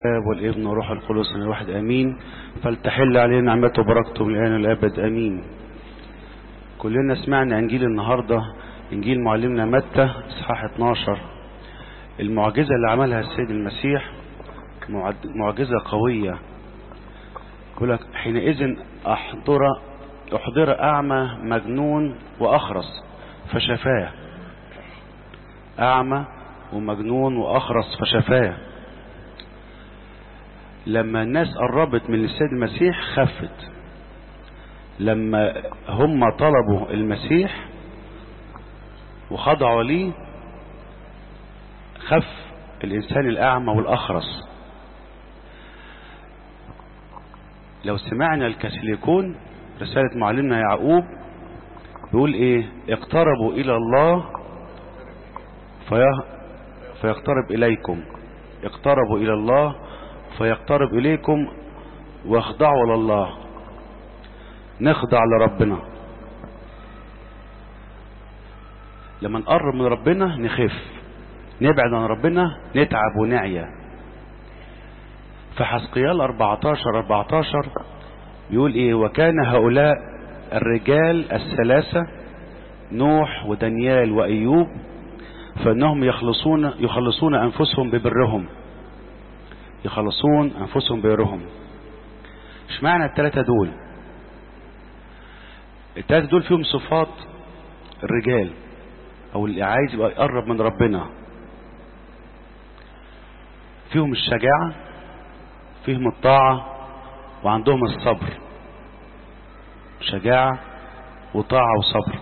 الآب والابن وروح القدس من الواحد امين. فلتحل علينا نعمته وبركته من الان والابد امين. كلنا سمعنا انجيل النهارده، انجيل معلمنا متى اصحاح 12. المعجزه اللي عملها السيد المسيح معجزه قويه. يقول لك حينئذ احضر اعمى مجنون واخرس فشفاه. اعمى ومجنون واخرس فشفاه. لما الناس قربت من السيد المسيح خفت. لما هم طلبوا المسيح وخضعوا ليه خف الإنسان الأعمى والأخرس. لو سمعنا الكاثوليكون رسالة معلمنا يعقوب بيقول ايه؟ اقتربوا إلى الله فيقترب إليكم. اقتربوا إلى الله فيقترب إليكم واخضعوا لله. نخضع لربنا. لما نقرب من ربنا نخف، نبعد عن ربنا نتعب ونعيا. فحزقيال 14 بيقول ايه؟ وكان هؤلاء الرجال الثلاثة نوح ودانيال وأيوب فإنهم يخلصون أنفسهم ببرهم. يخلصون أنفسهم ببرهم. ايش معنى الثلاثة دول؟ الثلاثة دول فيهم صفات الرجال او اللي عايز يبقى يقرب من ربنا. فيهم الشجاعة، فيهم الطاعة، وعندهم الصبر. شجاعة وطاعة وصبر.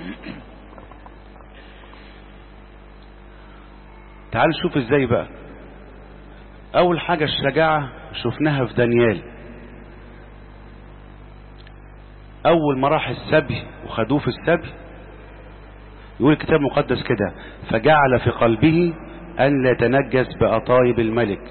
تعالوا نشوف ازاي بقى. اول حاجة الشجاعة شفناها في دانيال. اول ما راح السبي وخدوه في السبي يقول الكتاب المقدس كده: فجعل في قلبه ان لا يتنجس بأطايب الملك.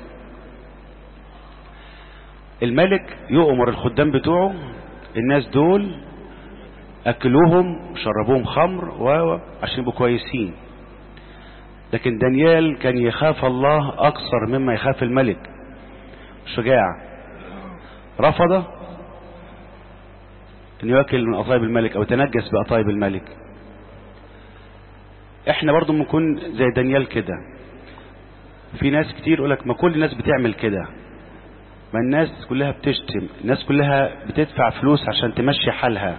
الملك يؤمر الخدام بتوعه الناس دول اكلوهم وشربوهم خمر عشان يبقوا كويسين. لكن دانيال كان يخاف الله اكثر مما يخاف الملك. شجاع. رفض ان ياكل من اطايب الملك او يتنجس باطايب الملك. احنا برضو بنكون زي دانيال كده. في ناس كتير يقولك ما كل الناس بتعمل كده، ما الناس كلها بتشتم، الناس كلها بتدفع فلوس عشان تمشي حالها.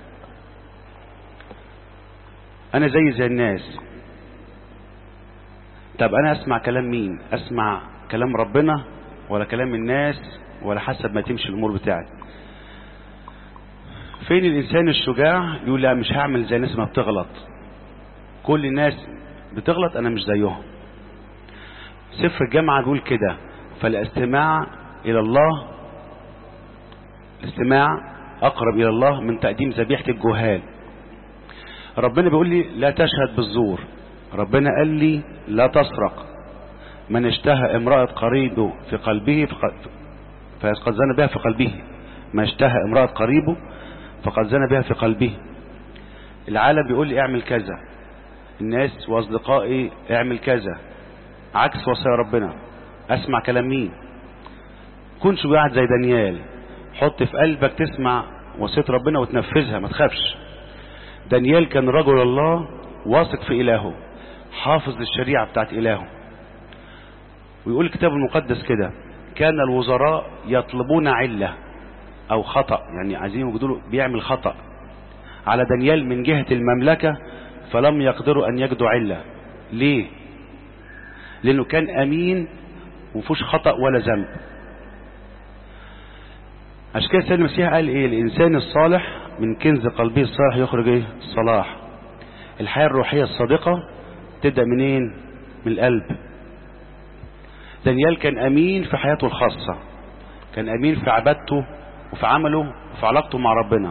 انا زي الناس. طب انا اسمع كلام مين؟ اسمع كلام ربنا ولا كلام الناس ولا حسب ما تمشي الامور بتاعتي؟ فين الانسان الشجاع يقول لا مش هعمل زي الناس ما بتغلط، كل الناس بتغلط انا مش زيهم. سفر الجامعة بيقول كده: فالاستماع الى الله، الاستماع اقرب الى الله من تقديم ذبيحة الجهال. ربنا بيقول لي لا تشهد بالزور. ربنا قال لي لا تسرق. من اشتهى امرأة قريبه في قلبه فقد زنى بها في قلبه. ما اشتهى امرأة قريبه فقد زنى بها في قلبه. العالم بيقول لي اعمل كذا، الناس واصدقائي اعمل كذا، عكس وصايا ربنا. اسمع كلام مين؟ كن شجاع زي دانيال. حط في قلبك تسمع وصية ربنا وتنفذها، ما تخافش. دانيال كان رجل الله واثق في إلهه، حافظ للشريعة بتاعت إلهه. ويقول الكتاب المقدس كده: كان الوزراء يطلبون علة أو خطأ، يعني عايزين يقولوا له بيعمل خطأ على دانيال من جهة المملكة، فلم يقدروا أن يجدوا علة. ليه؟ لأنه كان أمين ومفيش خطأ ولا ذنب. عشان كده السيد المسيح قال ايه؟ الانسان الصالح من كنز قلبه الصالح يخرج ايه؟ الصلاح. الحياة الروحية الصادقة تبدأ منين؟ من القلب. دانيال كان امين في حياته الخاصة، كان امين في عبادته وفي عمله وفي علاقته مع ربنا.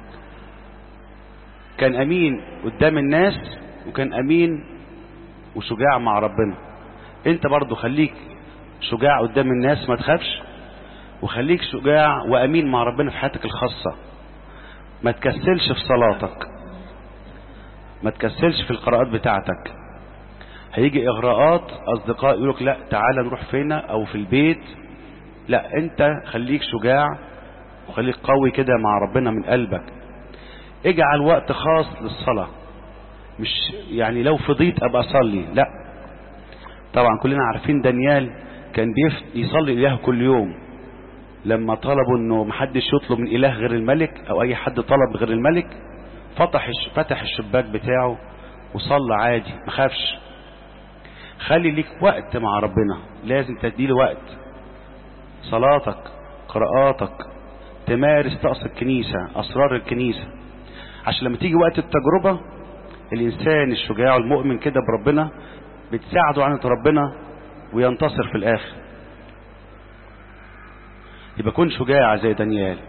كان امين قدام الناس وكان امين وشجاع مع ربنا. انت برضو خليك شجاع قدام الناس، ما تخافش، وخليك شجاع وامين مع ربنا في حياتك الخاصة. ما تكسلش في صلاتك، ما تكسلش في القراءات بتاعتك. هيجي اغراءات اصدقاء يقولك لا تعالى نروح فينا او في البيت. لا، انت خليك شجاع وخليك قوي كده مع ربنا من قلبك. اجعل وقت خاص للصلاة، مش يعني لو فضيت ابقى اصلي، لا. طبعا كلنا عارفين دانيال كان يصلي اله كل يوم. لما طلبوا انه محدش يطلب من اله غير الملك او اي حد طلب غير الملك، فتح الشباك بتاعه وصلى عادي، ما خافش. خلي ليك وقت مع ربنا، لازم تديله وقت. صلاتك، قراءاتك، تمارس طقس الكنيسة، اسرار الكنيسة، عشان لما تيجي وقت التجربة الانسان الشجاع والمؤمن كده بربنا بتساعده عن ربنا وينتصر في الاخر. يبقى كن شجاع زي دانيال.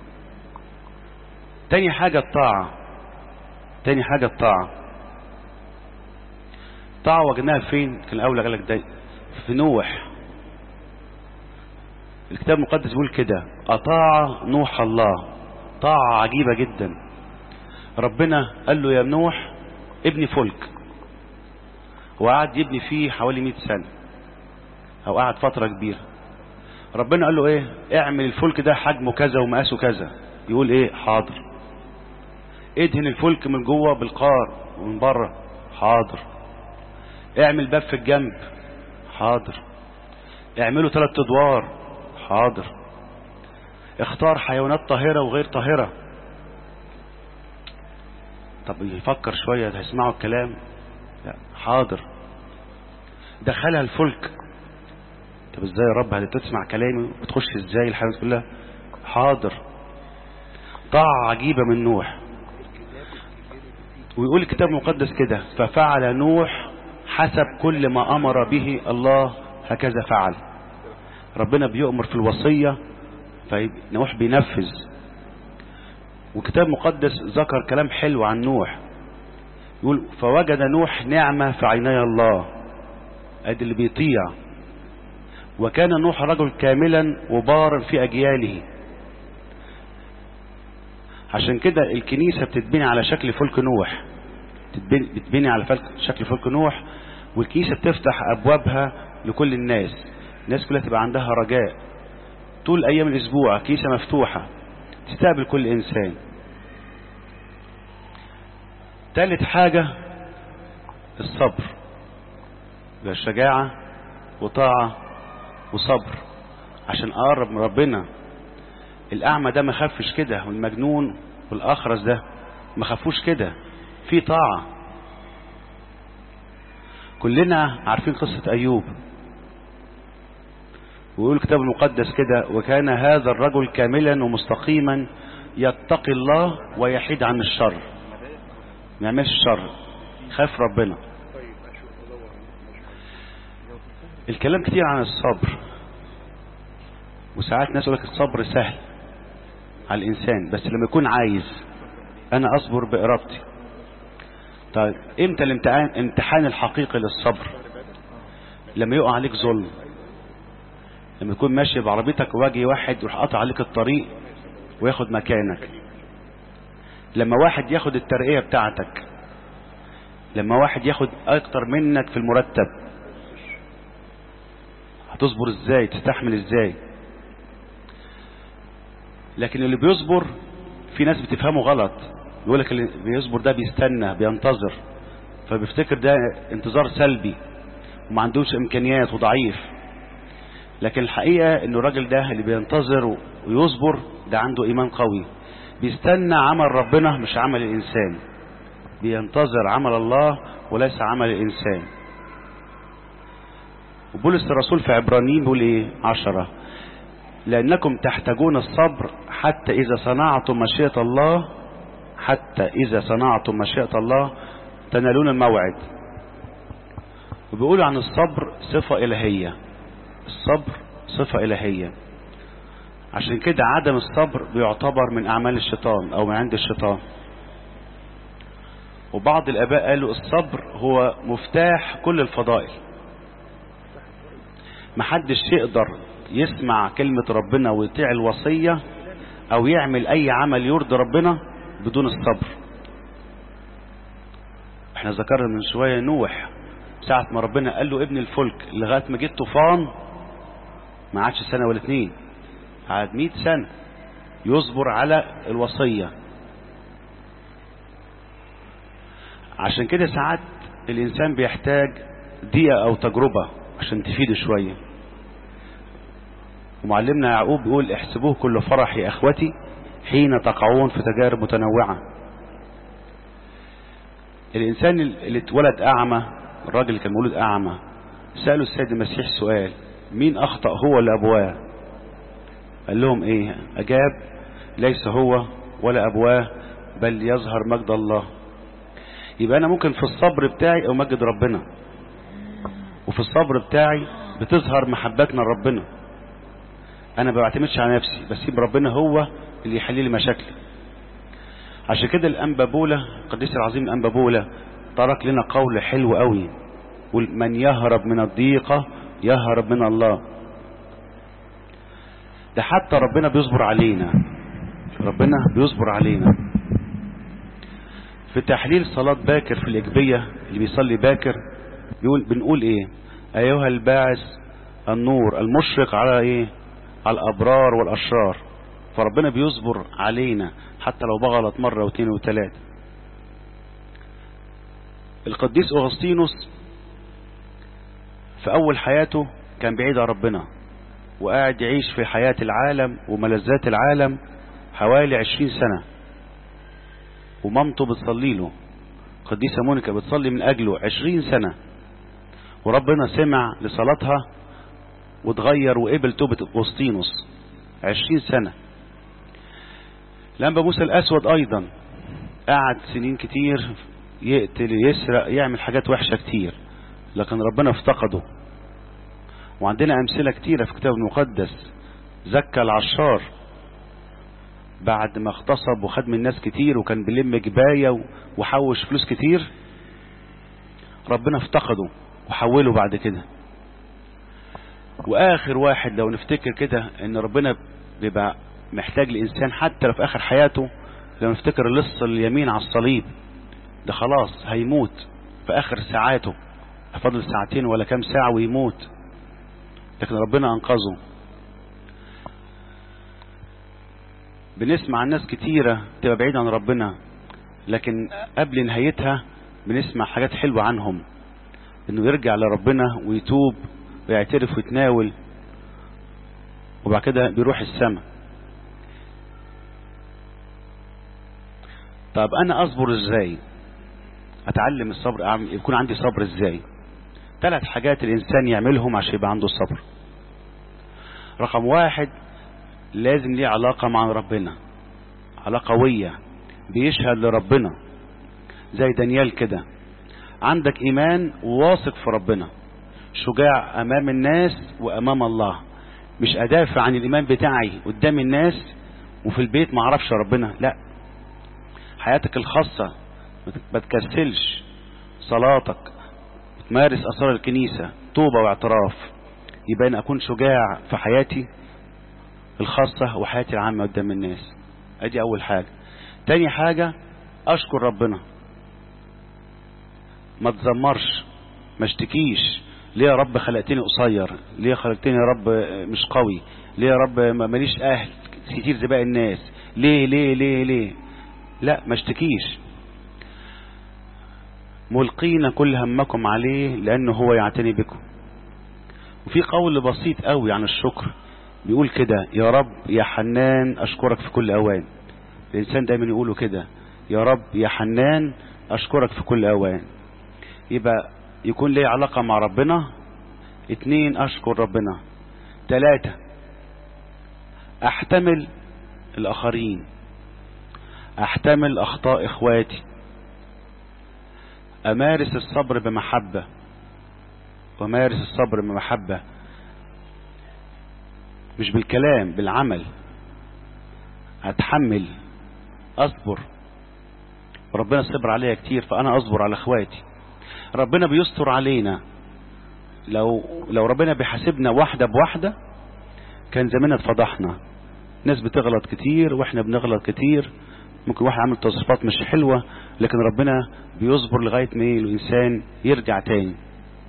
تاني حاجة الطاعة. طاعة وجدناها فين؟ كان الاول قالك ده في نوح. الكتاب المقدس بيقول كده: اطاع نوح الله. طاعة عجيبة جدا. ربنا قال له يا نوح ابني فلك، وقعد يبني فيه حوالي 100 سنة او قعد فترة كبيرة. ربنا قال له ايه؟ اعمل الفلك ده حجمه كذا ومقاسه كذا. يقول ايه؟ حاضر. ادهن الفلك من جوه بالقار ومن بره. حاضر. اعمل باب في الجنب. حاضر. اعمله 3 ادوار. حاضر. اختار حيوانات طاهرة وغير طاهرة. طب يفكر شوية، هيسمعوا الكلام؟ لا. حاضر. دخلها الفلك. طب ازاي يا رب هتسمع كلامي وتخش ازاي الحيوانات كلها؟ حاضر. طاعة عجيبة من نوح. ويقول الكتاب المقدس كده: ففعل نوح حسب كل ما امر به الله هكذا فعل. ربنا بيؤمر في الوصية فنوح بينفذ. والكتاب المقدس ذكر كلام حلو عن نوح. يقول: فوجد نوح نعمة في عيني الله. ادي اللي بيطيع. وكان نوح رجل كاملا وبارا في اجياله. عشان كده الكنيسة بتتبني على شكل فلك نوح، بتبني على شكل فلك نوح. والكنيسة بتفتح ابوابها لكل الناس كلها تبقى عندها رجاء. طول ايام الاسبوع كنيسة مفتوحة تستقبل كل انسان. ثالث حاجة الصبر. الشجاعة وطاعة وصبر عشان اقرب من ربنا. الاعمى ده ما خافش كده، والمجنون والاخرس ده ما خافوش كده، في طاعة. كلنا عارفين قصة ايوب. ويقول الكتاب المقدس كده: وكان هذا الرجل كاملا ومستقيما يتقي الله ويحيد عن الشر. ما يعملش الشر، خاف ربنا. الكلام كتير عن الصبر، وساعات ناس يقول لك الصبر سهل على الانسان، بس لما يكون عايز انا اصبر بارادتي. طيب امتى الامتحان الحقيقي للصبر؟ لما يقع عليك ظلم، لما تكون ماشي بعربيتك وواجه واحد يروح قاطع عليك الطريق وياخد مكانك، لما واحد ياخد الترقية بتاعتك، لما واحد ياخد اكتر منك في المرتب، هتصبر ازاي؟ تستحمل ازاي؟ لكن اللي بيصبر في ناس بتفهمه غلط، يقولك اللي بيصبر ده بيستنى بينتظر، فبيفتكر ده انتظار سلبي وما عندوش امكانيات وضعيف. لكن الحقيقة انه الراجل ده اللي بينتظر ويصبر ده عنده ايمان قوي، بيستنى عمل ربنا مش عمل الانسان، بينتظر عمل الله وليس عمل الانسان. وبولس الرسول في عبرانيين بيقول ايه 10: لأنكم تحتاجون الصبر حتى إذا صنعتم مشيئة الله تنالون الموعد. وبيقولوا عن الصبر صفة إلهية. الصبر صفة إلهية. عشان كده عدم الصبر بيعتبر من أعمال الشيطان أو من عند الشيطان. وبعض الآباء قالوا الصبر هو مفتاح كل الفضائل. محدش يقدر يسمع كلمة ربنا ويطيع الوصية او يعمل اي عمل يرضي ربنا بدون الصبر. احنا ذكرنا من شوية نوح ساعة ما ربنا قال له ابن الفلك لغاية ما جيت طوفان ما عادش سنة ولا 2، قعد 100 سنة يصبر على الوصية. عشان كده ساعات الإنسان بيحتاج دقيقة أو تجربة عشان تفيده شوية. ومعلمنا يعقوب بيقول احسبوه كل فرح يا أخوتي حين تقعون في تجارب متنوعة. الإنسان اللي اتولد أعمى، الراجل اللي كان مولود أعمى، سألوا السيد المسيح سؤال: مين أخطأ، هو ولا أبواه؟ قال لهم إيه؟ أجاب: ليس هو ولا أبواه بل يظهر مجد الله. يبقى أنا ممكن في الصبر بتاعي أمجد ربنا، وفي الصبر بتاعي بتظهر محبتنا لربنا. أنا ما بعتمدش على نفسي، بسيب ربنا هو اللي يحل لي مشاكلي. عشان كده الأنبا بولا، القديس العظيم الأنبا بولا، ترك لنا قول حلو قوي: من يهرب من الضيقة يهرب من الله. ده حتى ربنا بيصبر علينا، ربنا بيصبر علينا. في تحليل صلاة باكر في الإجبية، اللي بيصلي باكر بنقول إيه؟ أيها الباعث النور المشرق على إيه؟ على الأبرار والأشرار. فربنا بيصبر علينا حتى لو بغلط مرة واثنين وثلاثة. القديس أغسطينوس في أول حياته كان بعيد عن ربنا، وقاعد يعيش في حياة العالم وملذات العالم حوالي 20 سنة، ومامته بتصلي له، قديسة مونيكا بتصلي من أجله 20 سنة، وربنا سمع لصلاتها وتغير وقبل توبة أغسطينوس 20 سنة. الأنبا موسى الأسود أيضا قعد سنين كتير يقتل يسرق يعمل حاجات وحشة كتير، لكن ربنا افتقده. وعندنا أمثلة كتيرة في الكتاب المقدس. زكى العشار بعد ما اغتصب وخد من الناس كتير وكان بيلم جباية وحوش فلوس كتير، ربنا افتقده وحوله بعد كده. وآخر واحد لو نفتكر كده ان ربنا بيبقى محتاج لإنسان حتى لو في آخر حياته، لو نفتكر اللص اليمين على الصليب، ده خلاص هيموت في آخر ساعاته، فضل ساعتين ولا كام ساعة ويموت، لكن ربنا أنقذه. بنسمع عن ناس كتيرة تبقى بعيد عن ربنا، لكن قبل نهايتها بنسمع حاجات حلوة عنهم، انه يرجع لربنا ويتوب ويعترف ويتناول، وبعد كده بيروح السماء. طب انا اصبر ازاي؟ اتعلم الصبر، يكون عندي صبر ازاي؟ 3 حاجات الانسان يعملهم عشان يبقى عنده صبر. رقم 1، لازم ليه علاقة مع ربنا، علاقة قوية، بيشهد لربنا زي دانيال كده، عندك ايمان وواثق في ربنا، شجاع امام الناس وامام الله. مش ادافع عن الايمان بتاعي قدام الناس وفي البيت ما اعرفش ربنا، لا. حياتك الخاصة ما تكسلش، صلاتك، تمارس اسرار الكنيسة، توبة واعتراف. يبقى أنا اكون شجاع في حياتي الخاصة وحياتي العامة قدام الناس. ادي اول حاجة. تاني حاجة، اشكر ربنا، ما تزمرش، ما اشتكيش. ليه يا رب خلقتني قصير؟ ليه خلقتني يا رب مش قوي؟ ليه يا رب ماليش اهل كتير زي باقي الناس؟ ليه ليه ليه ليه؟ لا، ما اشتكيش. ملقين كل همكم عليه لانه هو يعتني بكم. وفي قول بسيط قوي عن الشكر بيقول كده: يا رب يا حنان اشكرك في كل اوان. الانسان دايما يقوله كده: يا رب يا حنان اشكرك في كل اوان. يبقى يكون لي علاقة مع ربنا. 2، اشكر ربنا. 3، احتمل الاخرين، احتمل اخطاء اخواتي، امارس الصبر بمحبة، وامارس الصبر بمحبة، مش بالكلام، بالعمل. اتحمل، اصبر. ربنا صبر عليا كتير، فانا اصبر على اخواتي. ربنا بيستر علينا. لو ربنا بيحاسبنا واحدة بواحدة كان زماننا اتفضحنا. ناس بتغلط كتير واحنا بنغلط كتير، ممكن واحد عامل تصرفات مش حلوة، لكن ربنا بيصبر لغاية ما الانسان يرجع تاني.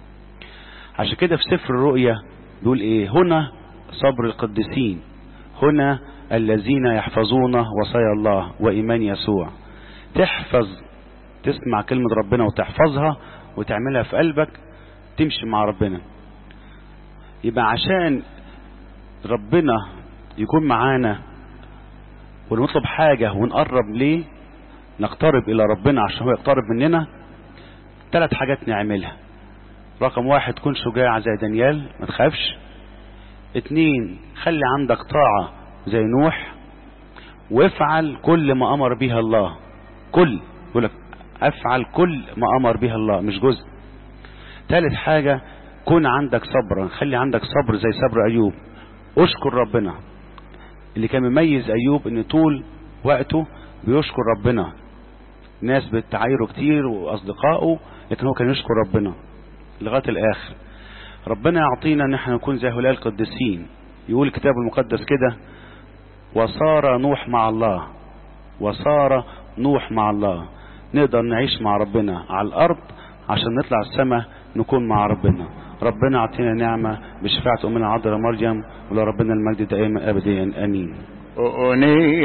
عشان كده في سفر الرؤيا بيقول ايه؟ هنا صبر القديسين، هنا الذين يحفظون وصايا الله وإيمان يسوع. تحفظ، تسمع كلمة ربنا وتحفظها وتعملها في قلبك، تمشي مع ربنا. يبقى عشان ربنا يكون معانا ونطلب حاجة ونقرب ليه، نقترب إلى ربنا عشان هو يقترب مننا، 3 حاجات نعملها. رقم 1 كن شجاع زي دانيال، ما تخافش. 2 خلي عندك طاعة زي نوح، وافعل كل ما أمر بها الله. يقول لك افعل كل ما أمر بها الله، مش جزء. 3 حاجة كن عندك صبر، خلي عندك صبر زي صبر أيوب. اشكر ربنا. اللي كان مميز أيوب ان طول وقته بيشكر ربنا. ناس بتعايره كتير واصدقائه، لكن هو كان يشكر ربنا لغاية الاخر. ربنا يعطينا ان احنا نكون زي هؤلاء القديسين. يقول الكتاب المقدس كده: وصار نوح مع الله، وصار نوح مع الله. نقدر نعيش مع ربنا على الارض عشان نطلع السماء نكون مع ربنا. ربنا يعطينا نعمة بشفاعة أمنا العذراء مريم، ولربنا المجد دائما أبديا آمين.